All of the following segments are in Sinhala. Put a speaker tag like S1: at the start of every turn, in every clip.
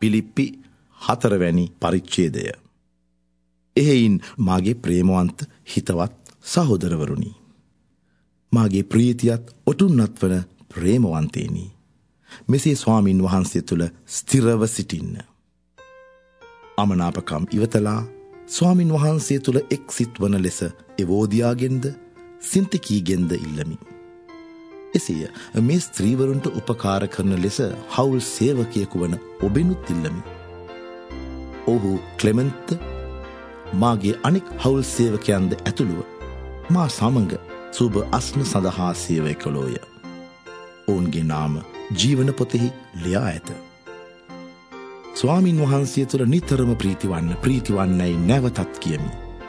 S1: පිලිප්පි 4 වැනි පරිච්ඡේදය. එහෙයින් මාගේ ප්‍රේමවන්ත හිතවත් සහෝදරවරුනි, මාගේ ප්‍රීතියත් ඔටුන්නත් වන ප්‍රේමවන්තේනි, මෙසේ ස්වාමින් වහන්සේ තුල ස්ථිරව සිටින්න. අමනාපකම් ඉවතලා ස්වාමින් වහන්සේ තුල එක් සිත්වන ලෙස එවෝදියාගෙන්ද සින්තිකීගෙන්ද ඉල්ලමි. එසේය මේ ස්ත්‍රීවරුන්ට උපකාර කරන ලෙස හවුල් සේවකයෙකු වන ඔබෙනුත් ඉල්ලමි. ඔහු ක්ලෙමන්ත් මාගේ අනෙක් හවුල් සේවකයන්ද ඇතුළුව මා සමඟ සුබ අස්න සඳහා සේවය කළෝය. ඔවුන්ගේ නාම ජීවන පොතෙහි ලියා ඇත. ස්වාමින් වහන්සේ තුළ නිතරම ප්‍රීතිවන්නයි නැවතත් කියමි.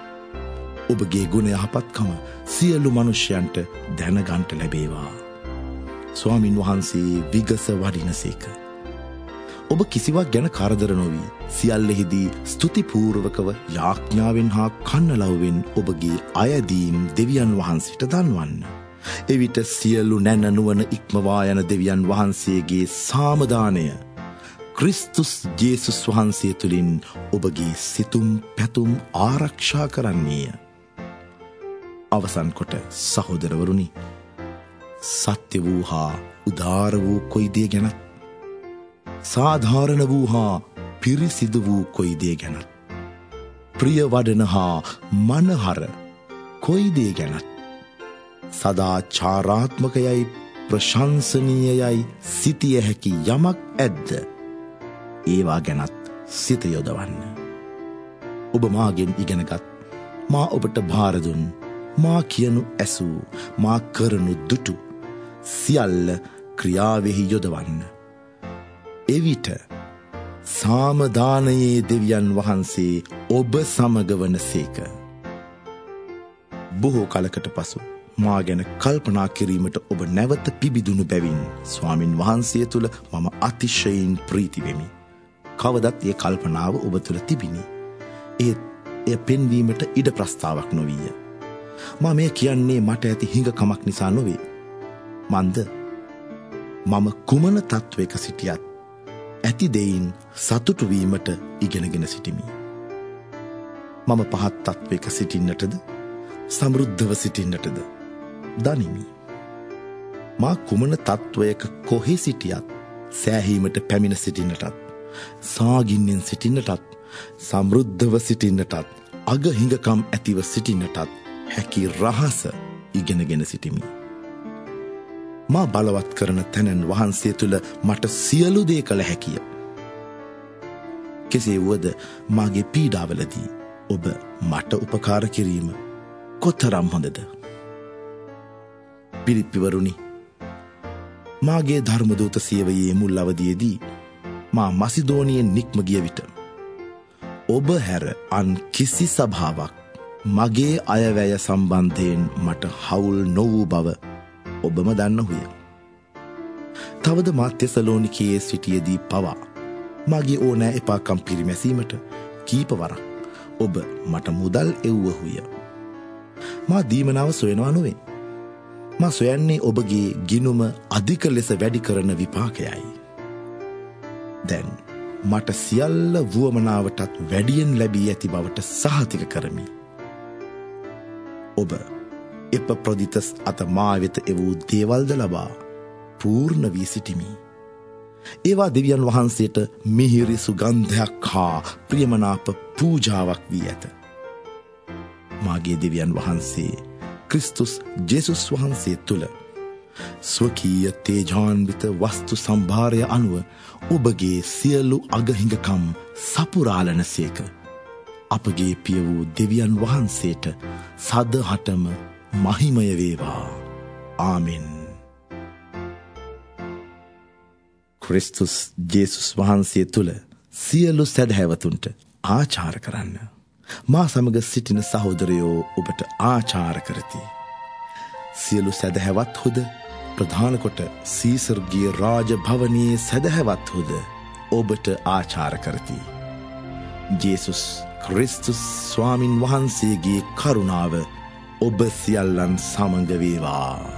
S1: ඔබගේ ගුණ යහපත්කම සියලු මනුෂ්‍යයන්ට දැනගන්ට ලැබේවා. ස්වාමින් වහන්සේ විගස වඩිනසේක. ඔබ කිසිවක් ගැන කරදර නොවී සියල්ලෙහිදී ස්තුතිපූර්වකව යාඥාවෙන් හා කන්නලව්වෙන් ඔබගේ අයදීම් දෙවියන් වහන්සේට දන්වන්න. එවිට සියලු නැන නුවණ ඉක්මවා යන දෙවියන් වහන්සේගේ සාමදානය ක්‍රිස්තුස් ජේසුස් වහන්සේ තුළින් ඔබගේ සිතුම් පැතුම් ආරක්ෂා කරන්නේය. අවසන් කොට සහෝදරවරුනි, සත්‍ය වූ හා උදාර වූ කොයි දේ ගැනත්, සාධාරණ වූ හා පිරිසිදු වූ කොයි දේ ගැනත්, ප්‍රිය වඩන හා මනහර කොයි දේ ගැනත්, සදාචාරාත්මකයයි ප්‍රශංසනීයයයි සිටිය හැකි යමක් ඇද්ද, ඒවා ගැනත් සිත යොදවන්න. ඔබ මාගෙන් ඉගෙනගත්, මා ඔබට භාරදුන්, මා කියනු ඇසූ, මා කරනු දුටු සියල්ල ක්‍රියාවෙහි යොදවන්න. එවිට සාමදානයේ දෙවියන් වහන්සේ ඔබ සමග වනසේක. බොහෝ කලකට පසු මා ගැන කල්පනා කිරීමට ඔබ නැවත පිබිදුණු බැවින් ස්වාමින් වහන්සේ තුළ මම අතිශයින් ප්‍රීති වෙමි. කවදත් ඒ කල්පනාව ඔබ තුළ තිබිනි. ඒත් එය පෙන්වීමට ඉඩ ප්‍රස්තාවක් නොවීය. මා මේ කියන්නේ මට ඇති හිඟකමක් නිසා නොවේ. මන්ද මම කුමන තත්වයක සිටියත් ඇති දෙයින් සතුටු වීමට ඉගෙනගෙන සිටිමි. මම පහත් තත්වයක සිටින්නටද සමෘද්ධව සිටින්නටද දනිමි. මා කුමන තත්වයක කොහේ සිටියත් සෑහීමට පැමිණ සිටින්නටත්, සාගින්නෙන් සිටින්නටත්, සමෘද්ධව සිටින්නටත්, අගහිඟකම් ඇතිව සිටින්නටත් හැකි රහස ඉගෙනගෙන සිටිමි. මා බලවත් කරන තැනන් වහන්සේ තුළ මට සියලු දේ කළ හැකිය. කෙසේ වුවද මාගේ පීඩාවලදී ඔබ මට උපකාර කිරීම කොතරම් හොඳද? පිලිප්පිවරුනි, මාගේ ධර්මදූත සේවයේ මුල් අවදියේදී මා මසිදෝනියෙන් නික්ම ගිය විට ඔබ හැර අන් කිසි සභාවක් මගේ අයවැය සම්බන්ධයෙන් මට හවුල් නොවූ බව ඔබම දන්නහුය. තවද මා තෙසලෝනිකයේ සිටියේදී පවා මගේ ඕනෑ එපාකම් පිරිමැසීමට කීපවරක් ඔබ මට මුදල් එව්වහුය. මා දීමනාව සොයනවා නොවේ. මා සොයන්නේ ඔබගේ ගිනුම අධික ලෙස වැඩි කරන විපාකයයි. දැන් මට සියල්ල වුවමනාවටත් වැඩියෙන් ලැබී ඇති බවට සහතික කරමි. ඔබ එප්‍රොදිතස් අත මා වෙත එවූ දේවල්ද ලබා පූර්ණ වී සිටිමි. ඒවා දෙවියන් වහන්සේට මිහිරි සුගන්ධයක් හා ප්‍රියමනාප පූජාවක් වී ඇත. මාගේ දෙවියන් වහන්සේ ක්‍රිස්තුස් ජේසුස් වහන්සේ තුළ ස්වකීය තේජාන්විත වස්තු සම්භාරය අනුව ඔබගේ සියලු අගහිඟකම් සපුරාලනසේක. අපගේ පිය වූ දෙවියන් වහන්සේට සදහටම මහිමය වේවා. ආමෙන්. ක්‍රිස්තුස් ජේසුස් වහන්සේ තුළ සියලු සැදැහැවතුන්ට ආචාර කරන්න. මා සමග සිටින සහෝදරයෝ ඔබට ආචාර කරති. සියලු සැදැහැවත් හොද, ප්‍රධාන කොට සීසර්ගේ රාජ භවනයේ සැදැහැවත් හොද ඔබට ආචාර කරති. ජේසුස් ක්‍රිස්තුස් ස්වාමින් වහන්සේගේ කරුණාව ඔබ සියල්ලන් සමඟ වේවා.